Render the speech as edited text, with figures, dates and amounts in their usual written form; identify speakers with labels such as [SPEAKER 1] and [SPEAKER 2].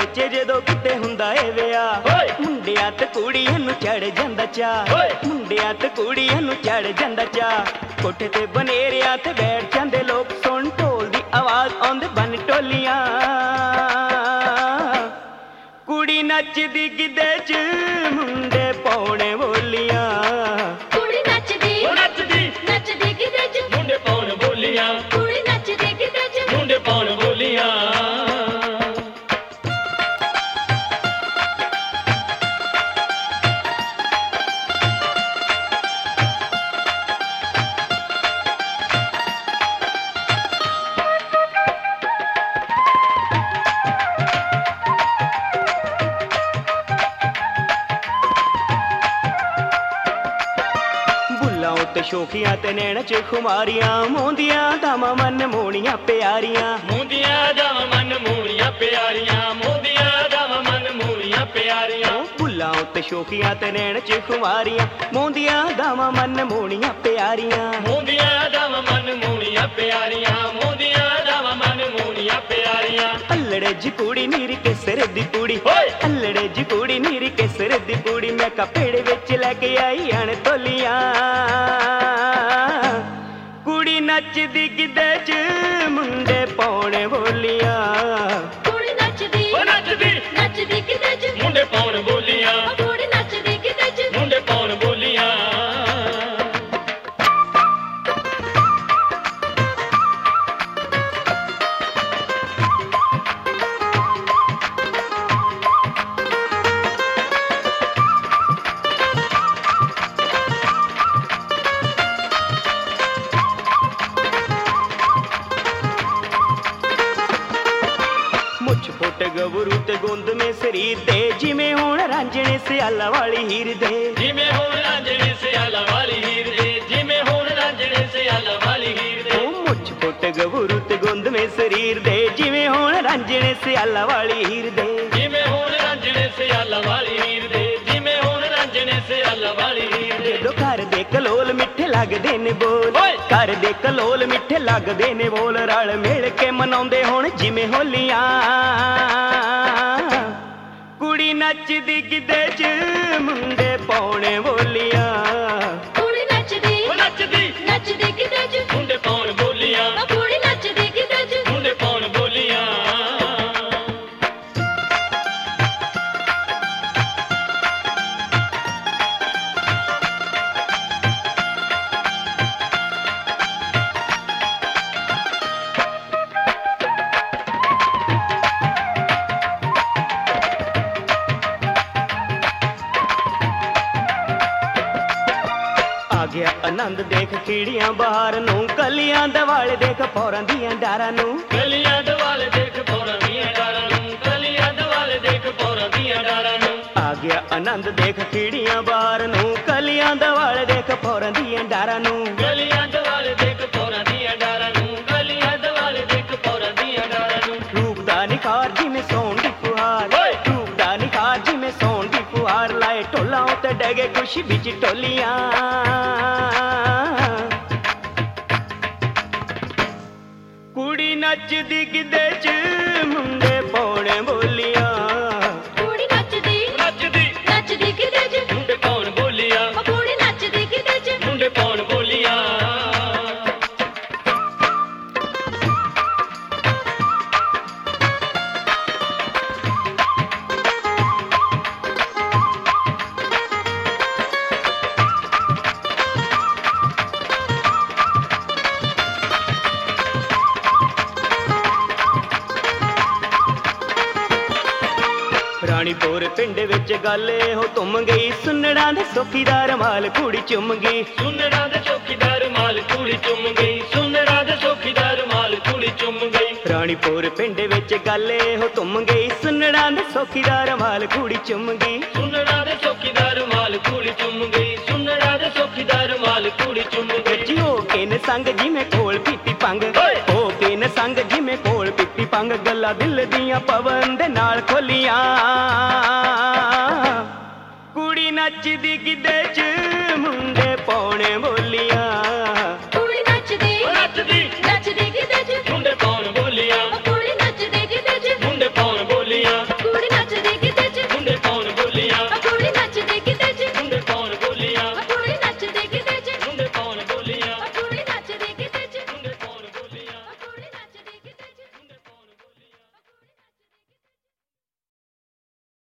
[SPEAKER 1] ਬੱਚੇ ਜਦੋਂ ਕਿਤੇ ਹੁੰਦਾ ਏ ਵਿਆਹ, ਮੁੰਡਿਆਂ ਤੇ ਕੁੜੀਆਂ ਨੂੰ ਚੜ ਜਾਂਦਾ ਚਾਅ, ਮੁੰਡਿਆਂ ਤੇ ਕੁੜੀਆਂ ਨੂੰ ਚੜ ਜਾਂਦਾ ਚਾਅ। ਕੋਠੇ ਤੇ ਬਨੇਰਿਆਂ ਤੇ ਬੈਠ ਜਾਂਦੇ ਲੋਕ, ਸੁਣ ਢੋਲ ਦੀ ਆਵਾਜ਼ ਆਉਂਦੇ ਬਨ ਟੋਲੀਆਂ। ਕੁੜੀ ਨੱਚਦੀ ਗਿੱਧੇ 'ਚ ਮੁੰਡੇ ਪਾਉਣੇ ਬੋਲੀਆਂ,
[SPEAKER 2] ਕੁੜੀ ਨੱਚਦੀ
[SPEAKER 3] ਨੱਚਦੀ
[SPEAKER 2] ਨੱਚਦੀ ਗਿੱਧੇ 'ਚ
[SPEAKER 3] ਮੁੰਡੇ ਪਾਉਣ ਬੋਲੀਆਂ,
[SPEAKER 2] ਕੁੜੀ ਨੱਚਦੀ ਗਿੱਧੇ 'ਚ
[SPEAKER 3] ਮੁੰਡੇ ਪਾਉਣ ਬੋਲੀਆਂ।
[SPEAKER 1] ਤੇ ਸ਼ੋਖੀਆਂ ਤੇ ਨੈਣ 'ਚ ਖੁਮਾਰੀਆਂ, ਮੋਂਦੀਆਂ ਦਾਵਾਂ ਮਨ ਮੋਣੀਆਂ ਪਿਆਰੀਆਂ,
[SPEAKER 3] ਮੋਂਦੀਆਂ ਦਾਵਾਂ ਮਨ ਮੋਣੀਆਂ ਪਿਆਰੀਆਂ, ਮੋਂਦੀਆਂ ਦਾਵਾਂ ਮਨ ਮੋਣੀਆਂ ਪਿਆਰੀਆਂ।
[SPEAKER 1] ਭੁੱਲਾਂ ਉੱਤੇ ਸ਼ੋਖੀਆਂ ਤੇ ਨੈਣ 'ਚ ਖੁਮਾਰੀਆਂ, ਮੋਂਦੀਆਂ ਦਾਵਾਂ ਮਨ ਮੋਣੀਆਂ ਪਿਆਰੀਆਂ,
[SPEAKER 3] ਮੋਂਦੀਆਂ ਦਾਵਾਂ ਮਨ ਮੋਣੀਆਂ ਪਿਆਰੀਆਂ, ਮੋਂਦੀਆਂ ਦਾਵਾਂ ਮਨ ਮੋਣੀਆਂ ਪਿਆਰੀਆਂ।
[SPEAKER 1] ਅੱਲੜੇ ਜੀ ਕੁੜੀ ਨੀਰੀ ਕੇਸਰ ਦੀ ਕੁੜੀ, ਅੱਲੜੇ ਜੀ ਕੁੜੀ ਨੀਰੀ ਕੇਸਰ ਦੀ ਕੁੜੀ, ਮੈਂ ਕਪੜੇ ਵਿੱਚ ਲੈ ਕੇ ਆਈ ਅਣ ਤੋਲੀਆਂ। ਕੁੜੀ ਨੱਚਦੀ ਗਿੱਧੇ 'ਚ ਮੁੰਡੇ ਪਾਉਣੇ ਬੋਲੀਆਂ,
[SPEAKER 2] ਕੁੜੀ ਨੱਚਦੀ
[SPEAKER 3] ਨੱਚਦੀ
[SPEAKER 2] ਨੱਚਦੀ ਗਿੱਧੇ 'ਚ
[SPEAKER 3] ਮੁੰਡੇ ਪਾਉਣ ਬੋਲੀਆਂ,
[SPEAKER 2] ਕੁੜੀ ਨੱਚਦੀ ਗਿੱਧੇ 'ਚ
[SPEAKER 3] ਮੁੰਡੇ ਪਾਉਣ ਬੋਲੀਆਂ।
[SPEAKER 1] ਮੁੱਛ ਫੁੱਟ ਗਬਰੂ ਤੇ ਗੁੰਦ ਮੇ ਸਰੀਰ ਦੇ, ਜਿਵੇਂ ਹੁਣ ਰਾਂਝਣੇ ਸਿਆਲਾ ਵਾਲੀ ਹੀਰ ਦੇ,
[SPEAKER 3] ਜਿਵੇਂ ਹੁਣ ਰਾਂਝਣੇ ਸਿਆਲਾ ਵਾਲੀ ਹੀਰ ਦੇ, ਜਿਵੇਂ ਹੁਣ ਰਾਂਝਣੇ ਸਿਆਲਾ ਵਾਲੀ ਹੀਰ ਦੇ।
[SPEAKER 1] ਉਹ ਮੁੱਛ ਫੁੱਟ ਗਬਰੂ ਤੇ ਗੁੰਦ ਮੇ ਸਰੀਰ ਦੇ, ਜਿਵੇਂ ਹੁਣ ਰਾਂਝਣੇ ਸਿਆਲਾ ਵਾਲੀ ਹੀਰ ਦੇ,
[SPEAKER 3] ਜਿਵੇਂ ਹੁਣ ਰਾਂਝਣੇ ਸਿਆਲਾ ਵਾਲੀ ਹੀਰ ਦੇ, ਜਿਵੇਂ ਹੁਣ ਰਾਂਝਣੇ ਸਿਆਲਾ ਵਾਲੀ ਹੀਰ ਦੇ।
[SPEAKER 1] ਜਦੋਂ ਘਰ ਦੇ ਕਲੋਲ ਮਿੱਠੇ ਲੱਗਦੇ ਨੇ ਬੋਲ, ਘਰ ਦੇ ਕਲੋਲ ਮਿੱਠੇ ਲੱਗਦੇ ਨੇ ਬੋਲ, ਰਲ ਮਿਲ ਕੇ ਮਨਾਉਂਦੇ ਹੁਣ ਜਿਵੇਂ ਹੋਲੀਆਂ। ਕੁੜੀ ਨੱਚਦੀ ਗਿੱਧੇ 'ਚ ਮੁੰਡੇ ਪਾਉਣੇ ਬੋਲੀਆਂ,
[SPEAKER 2] ਕੁੜੀ ਨੱਚਦੀ
[SPEAKER 3] ਨੱਚਦੀ
[SPEAKER 2] ਨੱਚਦੀ ਗਿੱਧੇ 'ਚ
[SPEAKER 3] ਮੁੰਡੇ ਪਾਉਣ ਬੋਲੀਆਂ,
[SPEAKER 2] ਕੁੜੀ ਨੱਚਦੀ ਗਿੱਧੇ 'ਚ
[SPEAKER 3] ਮੁੰਡੇ ਪਾਉਣ ਬੋਲੀਆਂ।
[SPEAKER 1] ਆ ਗਿਆ ਆਨੰਦ ਦੇਖ ਕੀੜੀਆਂ ਬਹਾਰ ਨੂੰ, ਕਲੀਆਂ ਦੇ ਵਾਲੇ ਦੇਖ ਫੌਰਾਂ ਦੀਆਂ ਡਾਰਾਂ ਨੂੰ,
[SPEAKER 3] ਗਲੀਆਂ ਦੁਆਲੇ ਦੇਖ ਪੌਰਾਂ ਦੀਆਂ ਡਾਰਾਂ ਨੂੰ, ਗਲੀਆਂ ਦੁਆਲੇ ਦੇਖ ਪੌਰਾਂ ਦੀਆਂ ਡਾਰਾਂ ਨੂੰ।
[SPEAKER 1] ਆ ਗਿਆ ਆਨੰਦ ਦੇਖ ਕੀੜੀਆਂ ਬਹਾਰ ਨੂੰ, ਕਲੀਆਂ ਦੇ ਵਾਲੇ ਦੇਖ ਫੌਰਾਂ ਦੀਆਂ ਡਾਰਾਂ ਨੂੰ,
[SPEAKER 3] ਗਲੀਆਂ ਦੁਆਲੇ ਦੇਖ ਪੌਰਾਂ ਦੀਆਂ ਡਾਰਾਂ ਨੂੰ, ਗਲੀਆਂ ਦੁਆਲੇ ਦੇਖ ਪੌਰਾਂ ਦੀਆਂ ਡਾਰਾਂ ਨੂੰ।
[SPEAKER 1] ਰੂਪ ਦਾ ਨਿਖਾਰ ਜਿਵੇਂ ਸੌਣ ਦੀ ਫੁਹਾਰ, ਰੂਪ ਦਾ ਨਿਖਾਰ ਜਿਵੇਂ ਸੌਣ ਦੀ ਫੁਹਾਰ, ਲਾਏ ਢੋਲਾਂ ਉੱਤੇ ਡਗੇ ਖੁਸ਼ੀ ਵਿੱਚ ਢੋਲੀਆਂ। ਕੁੜੀ ਨੱਚਦੀ ਗਿੱਧੇ 'ਚ ਮੁੰਡੇ ਪਾਉਣੇ ਬੋਲੀਆਂ,
[SPEAKER 2] ਕੁੜੀ ਨੱਚਦੀ
[SPEAKER 3] ਨੱਚਦੀ
[SPEAKER 2] ਨੱਚਦੀ ਗਿੱਧੇ 'ਚ
[SPEAKER 3] ਮੁੰਡੇ ਪਾਉਣ ਬੋਲੀਆਂ,
[SPEAKER 2] ਕੁੜੀ ਨੱਚਦੀ ਗਿੱਧੇ 'ਚ
[SPEAKER 3] ਮੁੰਡੇ ਪਾਉਣ ਬੋਲੀਆਂ।
[SPEAKER 1] ਰਾਣੀਪੁਰ ਪਿੰਡ ਵਿੱਚ ਗੱਲ ਇਹੋ ਧੁੰਮ ਗਈ, ਸੁੰਨੜਾਂ ਦੇ ਸੌਖੀਦਾਰ ਮਾਲ ਕੁੜੀ ਚੁੰਮ ਗਈ,
[SPEAKER 3] ਸੁੰਨੜਾਂ ਦੇ ਚੌਕੀਦਾਰ ਮਾਲ ਕੁੜੀ ਚੁੰਮ ਗਈ, ਸੁੰਨੜਾਂ ਦੇ ਚੌਕੀਦਾਰ ਮਾਲ ਕੁੜੀ ਚੁੰਮ ਗਈ।
[SPEAKER 1] ਰਾਣੀਪੁਰ ਪਿੰਡ ਵਿੱਚ ਗੱਲ ਇਹੋ ਧੁੰਮ ਗਈ, ਸੁੰਨੜਾਂ ਦੇ ਸੌਖੀਦਾਰ ਮਾਲ ਕੁੜੀ ਚੁੰਮ ਗਈ,
[SPEAKER 3] ਸੁੰਨੜਾਂ ਦੇ ਚੌਕੀਦਾਰ ਮਾਲ ਕੁੜੀ ਚੁੰਮ ਗਈ, ਸੁੰਨੜਾਂ ਦੇ ਚੌਕੀਦਾਰ ਮਾਲ ਕੁੜੀ ਚੁੰਮ ਗਈ।
[SPEAKER 1] ਜੀ ਹੋ ਕੇ ਨ ਸੰਗ ਜਿਵੇਂ ਕੋਲ ਪੀਤੀ ਪੰਗ, ਹੋ ਕੇ ਨ ਸੰਗ ਜਿਵੇਂ ਕੋਲ ਪੀਤੀ ਪੰਗ, ਗੱਲਾਂ ਦਿਲ ਦੀਆਂ ਪਵਨ ਦੇ ਨਾਲ ਖੋਲੀਆਂ। ਕੁੜੀ ਨੱਚਦੀ ਗਿੱਧੇ 'ਚ ਮੁੰਡੇ ਪਾਉਣੇ